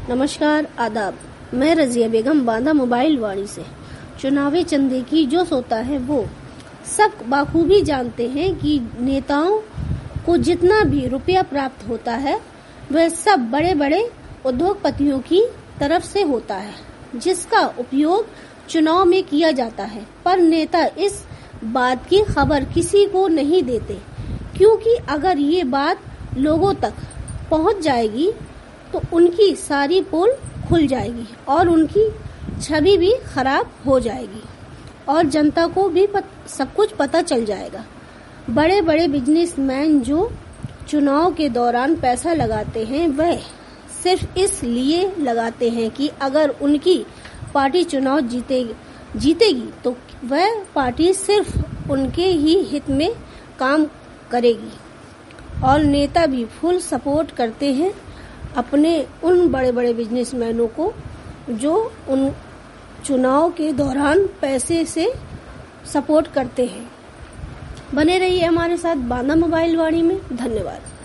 नमस्कार, आदाब। मैं रजिया बेगम बांदा मोबाइल वाणी से। चुनावी चंदे की जो सोता है वो सब बाखूबी जानते हैं कि नेताओं को जितना भी रुपया प्राप्त होता है वह सब बड़े बड़े उद्योगपतियों की तरफ से होता है, जिसका उपयोग चुनाव में किया जाता है। पर नेता इस बात की खबर किसी को नहीं देते, क्योंकि अगर ये बात लोगों तक पहुंच जाएगी तो उनकी सारी पोल खुल जाएगी और उनकी छवि भी खराब हो जाएगी और जनता को भी सब कुछ पता चल जाएगा। बड़े बड़े बिजनेसमैन जो चुनाव के दौरान पैसा लगाते हैं वह सिर्फ इसलिए लगाते हैं कि अगर उनकी पार्टी चुनाव जीतेगी तो वह पार्टी सिर्फ उनके ही हित में काम करेगी। और नेता भी फुल सपोर्ट करते हैं अपने उन बड़े बड़े बिजनेसमैनों को जो उन चुनाव के दौरान पैसे से सपोर्ट करते हैं। बने रहिए हमारे साथ बांदा मोबाइल वाणी में। धन्यवाद।